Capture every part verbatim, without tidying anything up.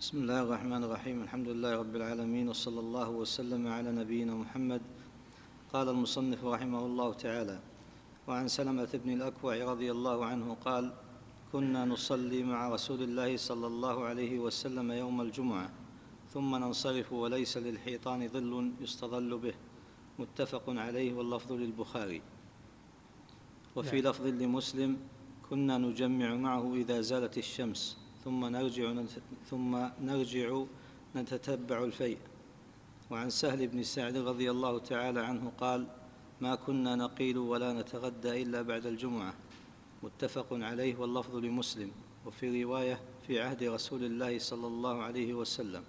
بسم الله الرحمن الرحيم. الحمد لله رب العالمين، وصلى الله وسلم على نبينا محمد. قال المصنف رحمه الله تعالى: وعن سلمة بن الأكوع رضي الله عنه قال: كنا نصلي مع رسول الله صلى الله عليه وسلم يوم الجمعة ثم ننصرف وليس للحيطان ظل يستظل به. متفق عليه، واللفظ للبخاري. وفي لفظ لمسلم: كنا نجمع معه إذا زالت الشمس ثم نرجع ثم نرجع نتتبع الفيء. وعن سهل بن سعد رضي الله تعالى عنه قال: ما كنا نقيل ولا نتغدى إلا بعد الجمعة. متفق عليه، واللفظ لمسلم. وفي رواية: في عهد رسول الله صلى الله عليه وسلم.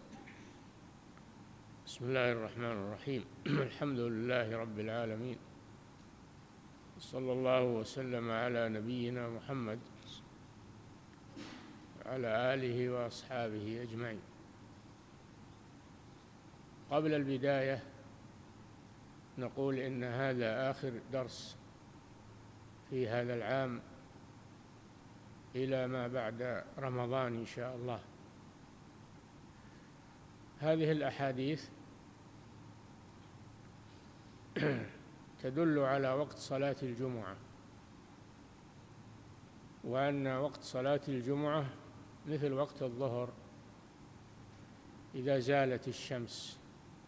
بسم الله الرحمن الرحيم. الحمد لله رب العالمين، صلى الله وسلم على نبينا محمد وعلى آله وأصحابه أجمعين. قبل البداية نقول إن هذا آخر درس في هذا العام إلى ما بعد رمضان إن شاء الله. هذه الأحاديث تدل على وقت صلاة الجمعة، وأن وقت صلاة الجمعة مثل وقت الظهر إذا زالت الشمس،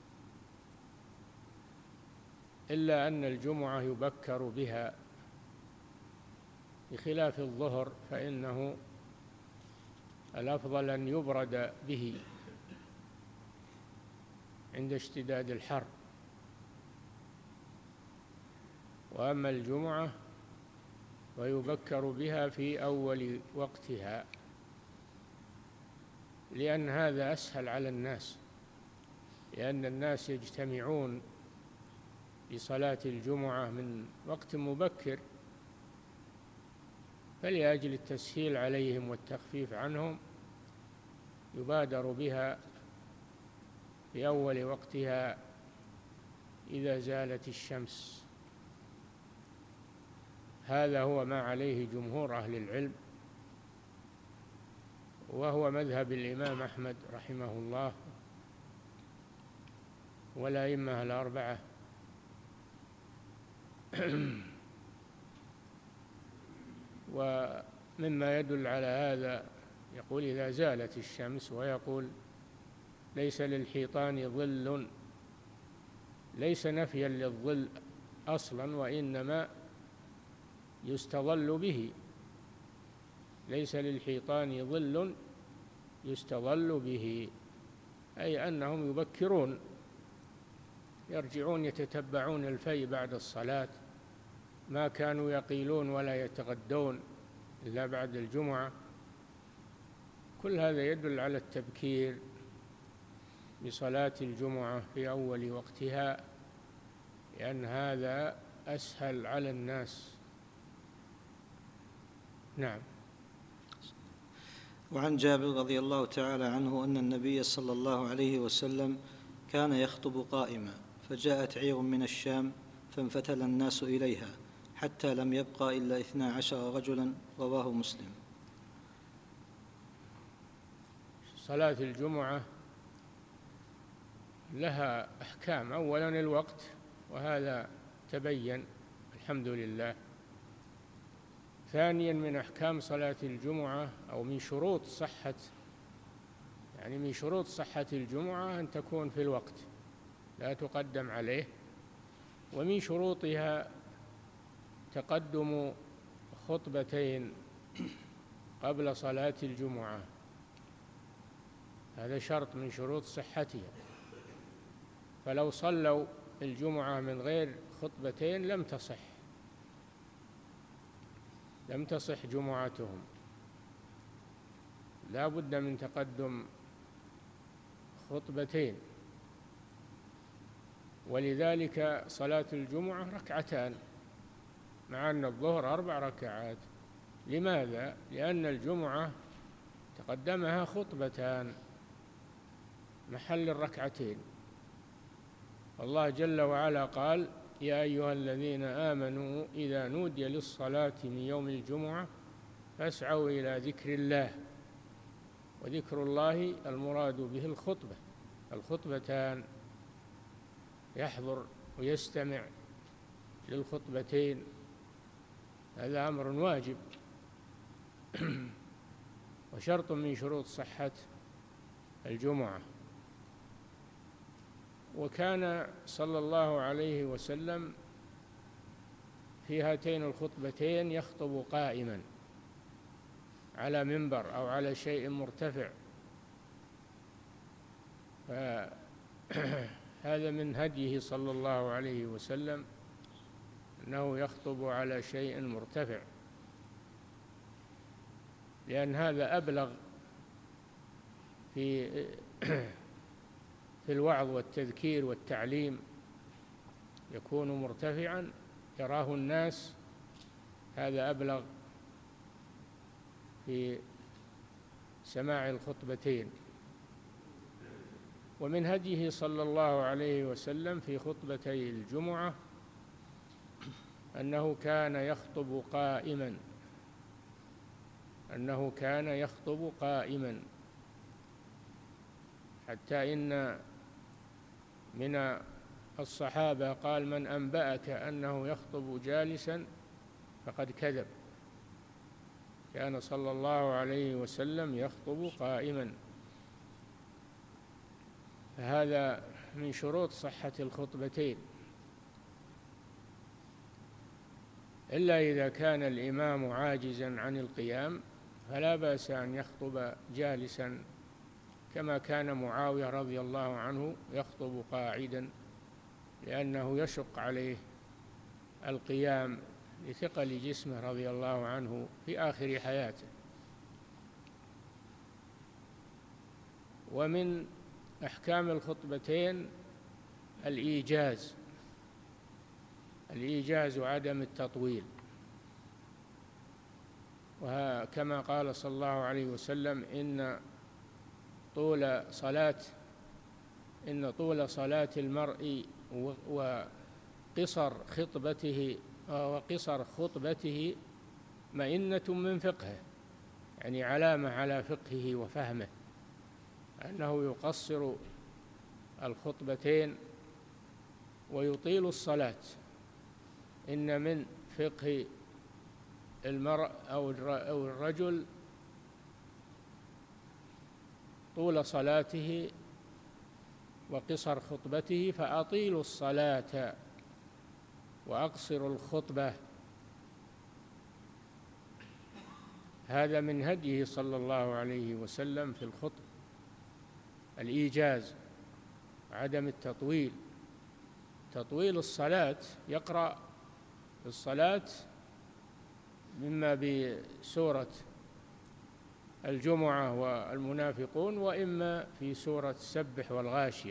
إلا أن الجمعة يبكر بها بخلاف الظهر، فإنه الأفضل أن يبرد به عند اشتداد الحر. وأما الجمعة ويبكر بها في أول وقتها، لأن هذا أسهل على الناس، لأن الناس يجتمعون لصلاة الجمعة من وقت مبكر، فلأجل التسهيل عليهم والتخفيف عنهم يبادر بها في أول وقتها إذا زالت الشمس. هذا هو ما عليه جمهور أهل العلم، وهو مذهب الإمام أحمد رحمه الله والأئمة الأربعة. ومما يدل على هذا يقول: إذا زالت الشمس، ويقول: ليس للحيطان ظل، ليس نفيا للظل أصلا، وإنما يستظل به. ليس للحيطان ظل يستظل به، أي أنهم يبكرون، يرجعون يتتبعون الفيء بعد الصلاة، ما كانوا يقيلون ولا يتغدون إلا بعد الجمعة. كل هذا يدل على التبكير بصلاة الجمعة في أول وقتها، لأن هذا أسهل على الناس. نعم. وعن جابر رضي الله تعالى عنه أن النبي صلى الله عليه وسلم كان يخطب قائما، فجاءت عير من الشام فانفتل الناس إليها حتى لم يبقى إلا اثنا عشر رجلا. رواه مسلم. صلاة الجمعة لها أحكام. أولا الوقت، وهذا تبين الحمد لله. ثانيا من أحكام صلاة الجمعة، أو من شروط صحة يعني من شروط صحة الجمعة أن تكون في الوقت، لا تقدم عليه. ومن شروطها تقدم خطبتين قبل صلاة الجمعة، هذا شرط من شروط صحتها. فلو صلوا الجمعة من غير خطبتين لم تصح لم تصح جمعتهم، لا بد من تقدم خطبتين. ولذلك صلاة الجمعة ركعتان، مع أن الظهر أربع ركعات. لماذا؟ لأن الجمعة تقدمها خطبتان محل الركعتين. الله جل وعلا قال: يا أيها الذين آمنوا إذا نودي للصلاة من يوم الجمعة فاسعوا إلى ذكر الله وذكر الله المراد به الخطبة، الخطبتان، يحضر ويستمع للخطبتين، هذا أمر واجب وشرط من شروط صحة الجمعة. وكان صلى الله عليه وسلم في هاتين الخطبتين يخطب قائما على منبر أو على شيء مرتفع، هذا من هديه صلى الله عليه وسلم أنه يخطب على شيء مرتفع، لأن هذا أبلغ في في الوعظ والتذكير والتعليم، يكون مرتفعا يراه الناس، هذا أبلغ في سماع الخطبتين. ومن هديه صلى الله عليه وسلم في خطبتي الجمعة أنه كان يخطب قائما، أنه كان يخطب قائما، حتى إن من الصحابة قال: من أنبأك أنه يخطب جالسا فقد كذب. كان صلى الله عليه وسلم يخطب قائما، فهذا من شروط صحة الخطبتين، إلا إذا كان الإمام عاجزا عن القيام فلا بأس أن يخطب جالسا، كما كان معاوية رضي الله عنه يخطب قاعدا، لأنه يشق عليه القيام لثقل جسمه رضي الله عنه في آخر حياته. ومن أحكام الخطبتين الإيجاز، الإيجاز وعدم التطويل، وكما قال صلى الله عليه وسلم: إن طول صلاة إن طول صلاة المرء وقصر خطبته وقصر خطبته مئنة من فقهه، يعني علامة على فقهه وفهمه أنه يقصر الخطبتين ويطيل الصلاة. إن من فقه المرء أو الرجل طول صلاته وقصر خطبته، فأطيلوا الصلاة وأقصروا الخطبة. هذا من هديه صلى الله عليه وسلم في الخطب، الإيجاز، عدم التطويل. تطويل الصلاة، يقرأ في الصلاة مما بسورة الجمعة والمنافقون، وإما في سورة السبح والغاشية،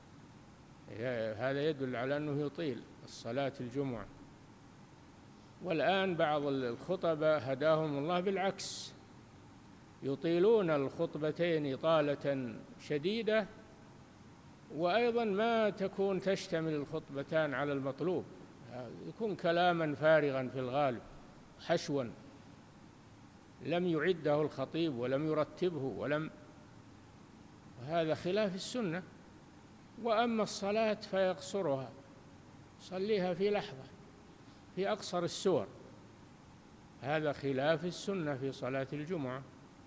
هذا يدل على أنه يطيل الصلاة الجمعة. والآن بعض الخطبة هداهم الله بالعكس، يطيلون الخطبتين إطالة شديدة، وأيضا ما تكون تشتمل الخطبتان على المطلوب، يكون كلاما فارغا في الغالب، حشوا لم يعده الخطيب ولم يرتبه ولم هذا خلاف السنة. وأما الصلاة فيقصرها، صليها في لحظة في أقصر السور، هذا خلاف السنة في صلاة الجمعة،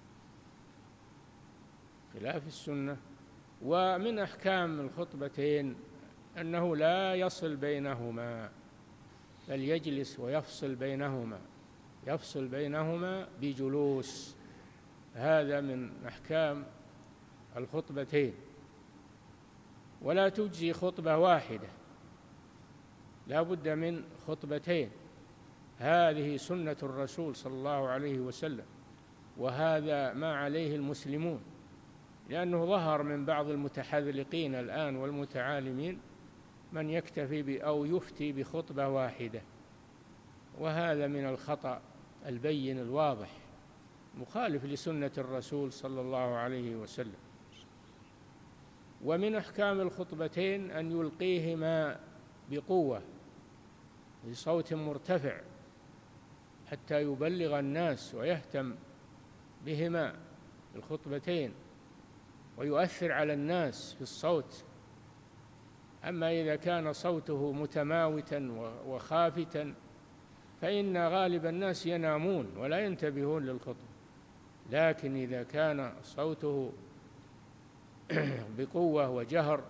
خلاف السنة. ومن أحكام الخطبتين أنه لا يصل بينهما، بل يجلس ويفصل بينهما، يفصل بينهما بجلوس، هذا من أحكام الخطبتين. ولا تجزي خطبة واحدة، لا بد من خطبتين، هذه سنة الرسول صلى الله عليه وسلم، وهذا ما عليه المسلمون، لأنه ظهر من بعض المتحذلقين الآن والمتعالمين من يكتفي أو يفتي بخطبة واحدة، وهذا من الخطأ البين الواضح، مخالف لسنة الرسول صلى الله عليه وسلم. ومن أحكام الخطبتين أن يلقيهما بقوة بصوت مرتفع حتى يبلغ الناس ويهتم بهما، بالخطبتين ويؤثر على الناس في الصوت. أما إذا كان صوته متماوتا وخافتا فإن غالب الناس ينامون ولا ينتبهون للخطبة، لكن إذا كان صوته بقوة وجهر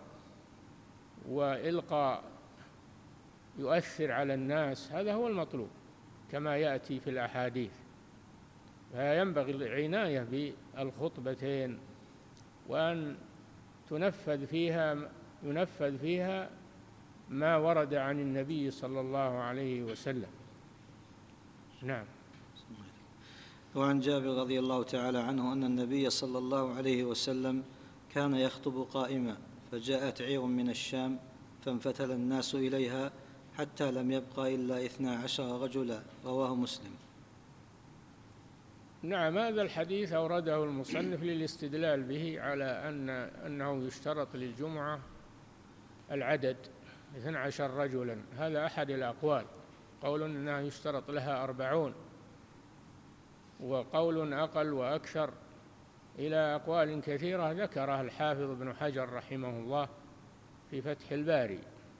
وإلقاء يؤثر على الناس هذا هو المطلوب كما يأتي في الأحاديث. فينبغي العناية بالخطبتين وأن تنفذ فيها ينفذ فيها ما ورد عن النبي صلى الله عليه وسلم. نعم. وعن جابر رضي الله تعالى عنه أن النبي صلى الله عليه وسلم كان يخطب قائما فجاءت عير من الشام فانفتل الناس إليها حتى لم يبق إلا اثنا عشر رجلا، رواه مسلم. نعم، هذا الحديث أورده المصنف للاستدلال به على أن أنه يشترط للجمعة العدد اثنا عشر رجلا. هذا أحد الأقوال، قول أنه يشترط لها أربعون، وقول أقل وأكثر إلى أقوال كثيرة ذكرها الحافظ ابن حجر رحمه الله في فتح الباري.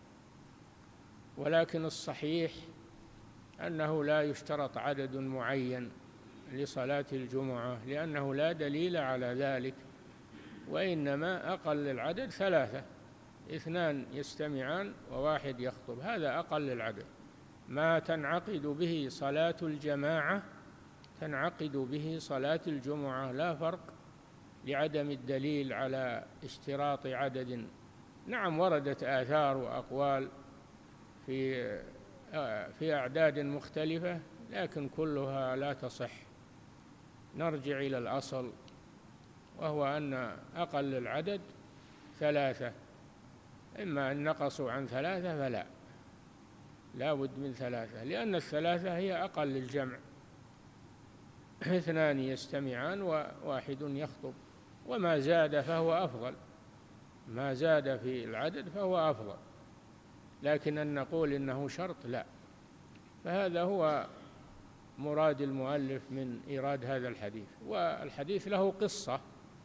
ولكن الصحيح أنه لا يشترط عدد معين لصلاة الجمعة لأنه لا دليل على ذلك، وإنما أقل العدد ثلاثة، اثنان يستمعان وواحد يخطب، هذا أقل العدد. ما تنعقد به صلاة الجماعة تنعقد به صلاة الجمعة، لا فرق لعدم الدليل على اشتراط عدد. نعم، وردت آثار وأقوال في في أعداد مختلفة لكن كلها لا تصح. نرجع إلى الأصل وهو أن أقل العدد ثلاثة، إما أن نقصوا عن ثلاثة فلا لا بد من ثلاثة، لأن الثلاثة هي أقل الجمع، اثنان يستمعان وواحد يخطب، وما زاد فهو أفضل، ما زاد في العدد فهو أفضل، لكن أن نقول إنه شرط لا. فهذا هو مراد المؤلف من إيراد هذا الحديث. والحديث له قصة،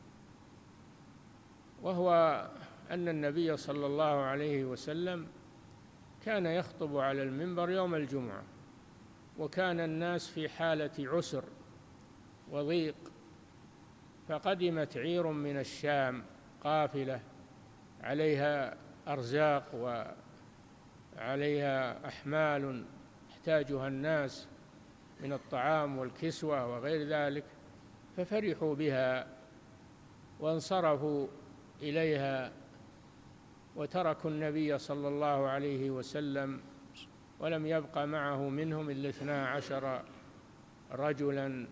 وهو أن النبي صلى الله عليه وسلم كان يخطب على المنبر يوم الجمعة، وكان الناس في حالة عسر وضيق، فقدمت عير من الشام قافلة عليها أرزاق وعليها أحمال يحتاجها الناس من الطعام والكسوة وغير ذلك، ففرحوا بها وانصرفوا إليها وتركوا النبي صلى الله عليه وسلم، ولم يبق معه منهم إلا اثنا عشر رجلا.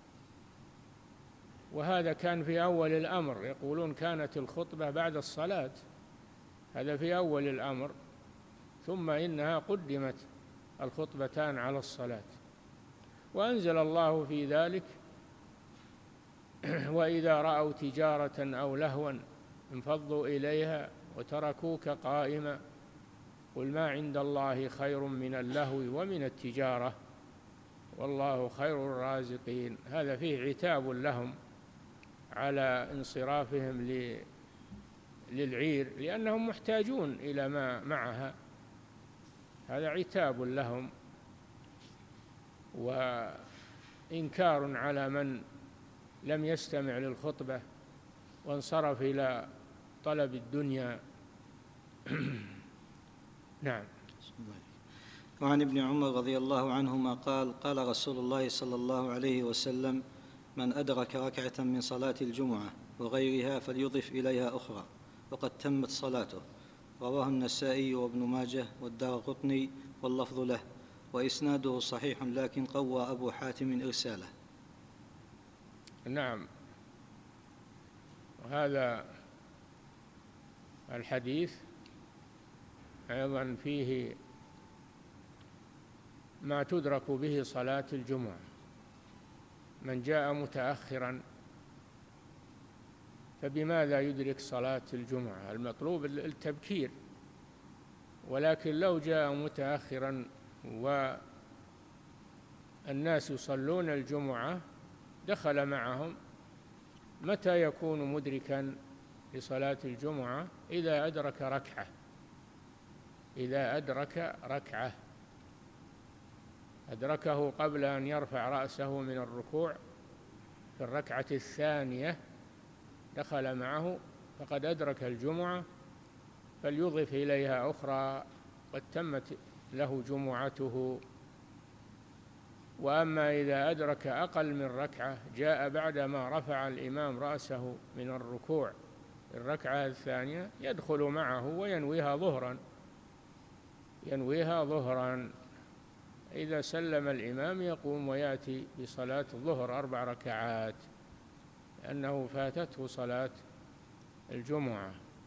وهذا كان في أول الأمر، يقولون كانت الخطبة بعد الصلاة، هذا في أول الأمر، ثم إنها قدمت الخطبتان على الصلاة. وأنزل الله في ذلك: وإذا رأوا تجارة أو لهوا انفضوا إليها وتركوك قائما قل ما عند الله خير من اللهو ومن التجارة والله خير الرازقين. هذا فيه عتاب لهم على انصرافهم للعير لأنهم محتاجون إلى ما معها، هذا عتاب لهم وإنكار على من لم يستمع للخطبة وانصرف إلى طلب الدنيا. نعم. وعن ابن عمر رضي الله عنهما قال: قال رسول الله صلى الله عليه وسلم: من أدرك ركعة من صلاة الجمعة وغيرها فليضف إليها أخرى وقد تمت صلاته. رواه النسائي وابن ماجه والدارقطني واللفظ له، وإسناده صحيح لكن قوى أبو حاتم إرساله. نعم. وهذا الحديث أيضا فيه ما تدرك به صلاة الجمعة. من جاء متأخرا فبماذا يدرك صلاة الجمعة؟ المطلوب التبكير، ولكن لو جاء متأخرا والناس يصلون الجمعة دخل معهم متى يكون مدركا لصلاة الجمعة؟ إذا أدرك ركعة إذا أدرك ركعة أدركه قبل أن يرفع رأسه من الركوع في الركعة الثانية، دخل معه فقد أدرك الجمعة، فليضف إليها أخرى قد تمت له جمعته. وأما إذا أدرك أقل من ركعة جاء بعدما رفع الإمام رأسه من الركوع الركعة الثانية، يدخل معه وينويها ظهرا ينويها ظهرا إذا سلم الإمام يقوم ويأتي بصلاة الظهر أربع ركعات لأنه فاتته صلاة الجمعة.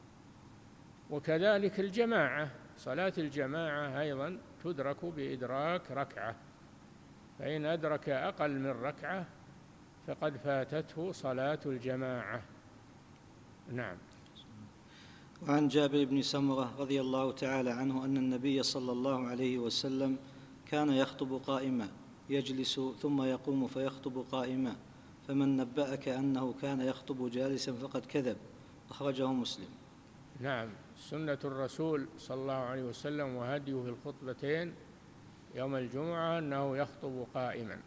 وكذلك الجماعة، صلاة الجماعة أيضا تدرك بإدراك ركعة، فإن أدرك أقل من ركعة فقد فاتته صلاة الجماعة. نعم. وعن جابر بن سمرة رضي الله تعالى عنه أن النبي صلى الله عليه وسلم كان يخطب قائما يجلس ثم يقوم فيخطب قائما، فمن نبأك أنه كان يخطب جالسا فقد كذب، أخرجه مسلم. نعم، سنة الرسول صلى الله عليه وسلم وهديه في الخطبتين يوم الجمعة أنه يخطب قائما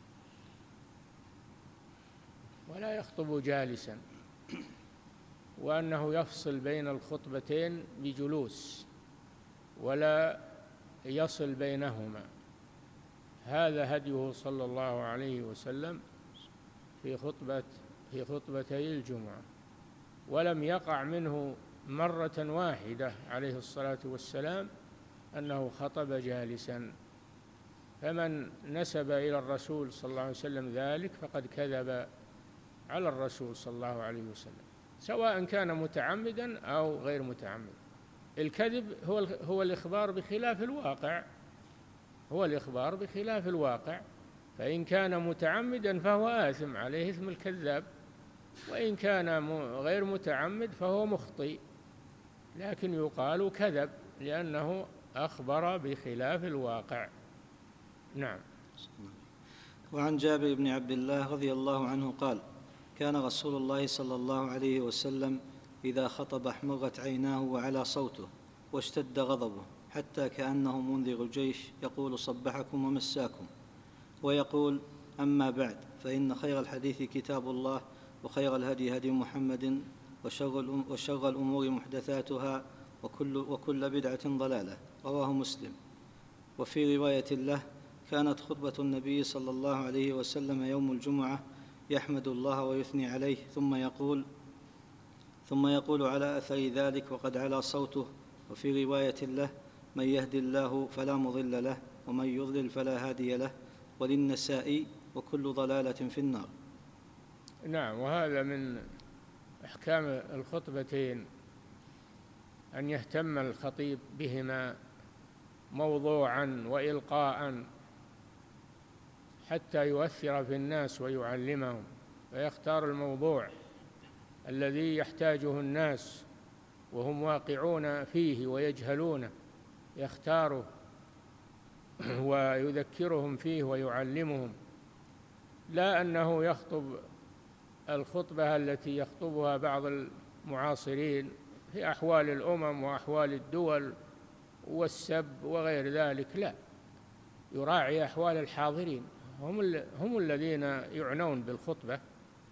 ولا يخطب جالسا، وأنه يفصل بين الخطبتين بجلوس ولا يصل بينهما. هذا هديه صلى الله عليه وسلم في خطبة في خطبتي الجمعة، ولم يقع منه مرة واحدة عليه الصلاة والسلام أنه خطب جالسا، فمن نسب إلى الرسول صلى الله عليه وسلم ذلك فقد كذب على الرسول صلى الله عليه وسلم، سواء كان متعمدا أو غير متعمد. الكذب هو هو الإخبار بخلاف الواقع هو الإخبار بخلاف الواقع فإن كان متعمدا فهو آثم، عليه إثم الكذاب، وإن كان غير متعمد فهو مخطئ، لكن يقال كذب لأنه أخبر بخلاف الواقع. نعم. وعن جابر بن عبد الله رضي الله عنه قال: كان رسول الله صلى الله عليه وسلم إذا خطب احمرت عيناه وعلى صوته واشتد غضبه حتى كأنه منذر الجيش، يقول: صبحكم ومساكم. ويقول: أما بعد، فإن خير الحديث كتاب الله، وخير الهدي هدي محمد، وشر, وشر الأمور محدثاتها، وكل, وكل بدعة ضلالة. رواه مسلم. وفي رواية له: كانت خطبة النبي صلى الله عليه وسلم يوم الجمعة يحمد الله ويثني عليه ثم يقول ثم يقول على أثر ذلك وقد علا صوته. وفي رواية له: من يهد الله فلا مضل له، ومن يضلل فلا هادي له. وللنسائي: وكل ضلالة في النار. نعم. وهذا من أحكام الخطبتين أن يهتم الخطيب بهما موضوعا وإلقاء حتى يؤثر في الناس ويعلمهم، ويختار الموضوع الذي يحتاجه الناس وهم واقعون فيه ويجهلونه، يختاره ويذكرهم فيه ويعلمهم، لا أنه يخطب الخطبة التي يخطبها بعض المعاصرين في أحوال الأمم وأحوال الدول والسب وغير ذلك، لا، يراعي أحوال الحاضرين، هم, هم الذين يعنون بالخطبة،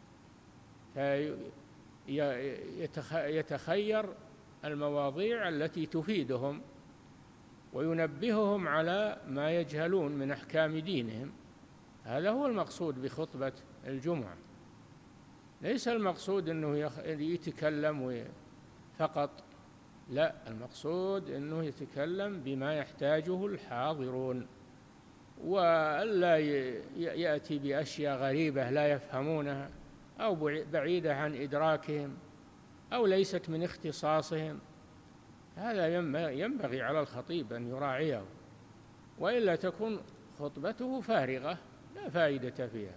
فيتخير المواضيع التي تفيدهم وينبههم على ما يجهلون من أحكام دينهم. هذا هو المقصود بخطبة الجمعة، ليس المقصود أنه يتكلم فقط، لا، المقصود أنه يتكلم بما يحتاجه الحاضرون، وألا يأتي بأشياء غريبة لا يفهمونها أو بعيدة عن إدراكهم أو ليست من اختصاصهم. هذا ينبغي على الخطيب أن يراعيه، وإلا تكون خطبته فارغة لا فائدة فيها.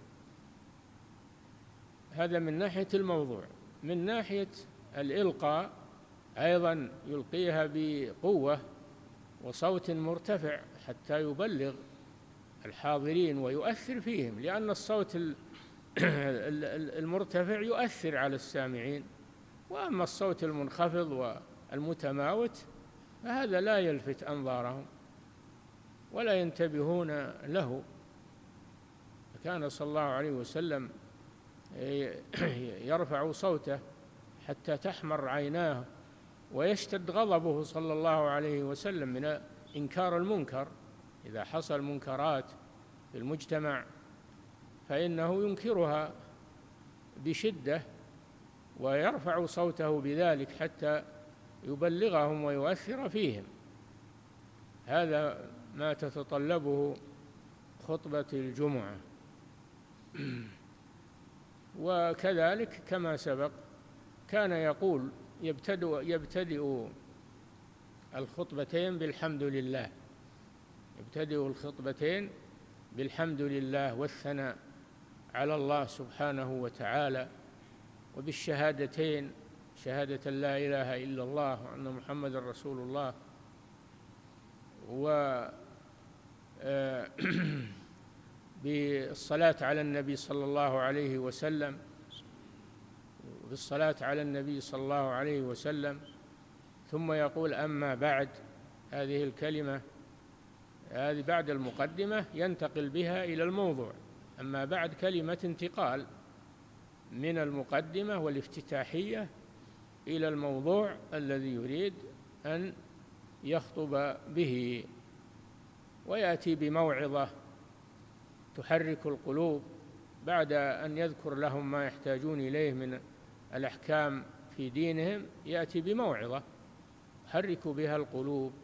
هذا من ناحية الموضوع. من ناحية الإلقاء أيضا يلقيها بقوة وصوت مرتفع حتى يبلغ الحاضرين ويؤثر فيهم، لأن الصوت المرتفع يؤثر على السامعين، وأما الصوت المنخفض والمتماوت فهذا لا يلفت أنظارهم ولا ينتبهون له. كان صلى الله عليه وسلم يرفع صوته حتى تحمر عيناه ويشتد غضبه صلى الله عليه وسلم من إنكار المنكر. إذا حصل منكرات في المجتمع فإنه ينكرها بشدة ويرفع صوته بذلك حتى يبلغهم ويؤثر فيهم. هذا ما تتطلبه خطبة الجمعة. وكذلك كما سبق كان يقول يبتدئ, يبتدئ الخطبتين بالحمد لله، يبتدئ الخطبتين بالحمد لله والثناء على الله سبحانه وتعالى، وبالشهادتين، شهادة لا إله إلا الله وأن محمد رسول الله، و بالصلاة على النبي صلى الله عليه وسلم، بالصلاة على النبي صلى الله عليه وسلم. ثم يقول أما بعد، هذه الكلمة هذه بعد المقدمة ينتقل بها إلى الموضوع. أما بعد كلمة انتقال من المقدمة والافتتاحية إلى الموضوع الذي يريد أن يخطب به، ويأتي بموعظة تحرك القلوب بعد أن يذكر لهم ما يحتاجون إليه من الأحكام في دينهم. يأتي بموعظة يحرك بها القلوب،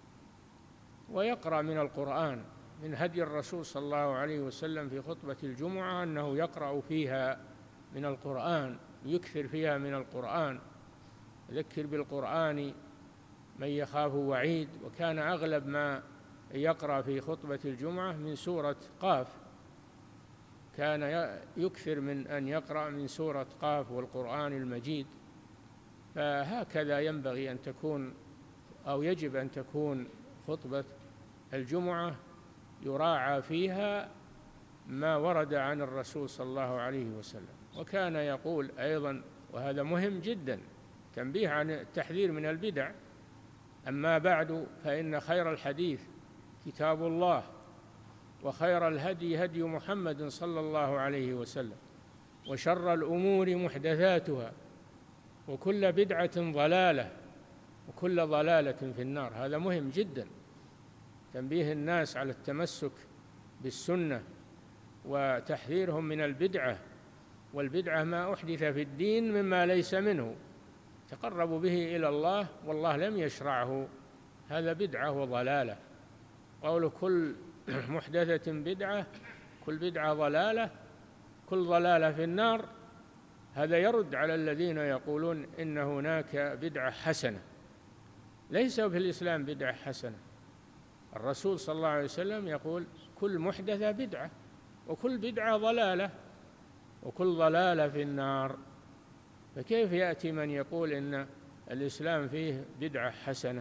ويقرأ من القرآن. من هدي الرسول صلى الله عليه وسلم في خطبة الجمعة أنه يقرأ فيها من القرآن، يكثر فيها من القرآن، يذكر بالقرآن من يخاف وعيد. وكان أغلب ما يقرأ في خطبة الجمعة من سورة قاف، كان يكثر من أن يقرأ من سورة قاف والقرآن المجيد. فهكذا ينبغي أن تكون أو يجب أن تكون خطبة الجمعة، يراعى فيها ما ورد عن الرسول صلى الله عليه وسلم. وكان يقول أيضا، وهذا مهم جدا، تنبيه عن التحذير من البدع: أما بعد فإن خير الحديث كتاب الله، وخير الهدي هدي محمد صلى الله عليه وسلم، وشر الأمور محدثاتها، وكل بدعة ضلالة، وكل ضلالة في النار. هذا مهم جدا، تنبيه الناس على التمسك بالسنة وتحذيرهم من البدعة. والبدعة ما أحدث في الدين مما ليس منه تقرب به إلى الله والله لم يشرعه، هذا بدعة وضلالة. قول كل محدثة بدعة، كل بدعة ضلالة، كل ضلالة في النار، هذا يرد على الذين يقولون إن هناك بدعة حسنة. ليس في الإسلام بدعة حسنة. الرسول صلى الله عليه وسلم يقول كل محدثة بدعة، وكل بدعة ضلالة، وكل ضلالة في النار. فكيف يأتي من يقول إن الإسلام فيه بدعة حسنة؟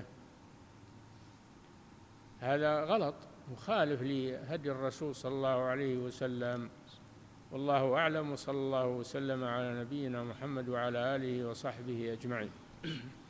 هذا غلط، مخالف لهدي الرسول صلى الله عليه وسلم. والله أعلم، وصلى الله وسلم على نبينا محمد وعلى آله وصحبه أجمعين.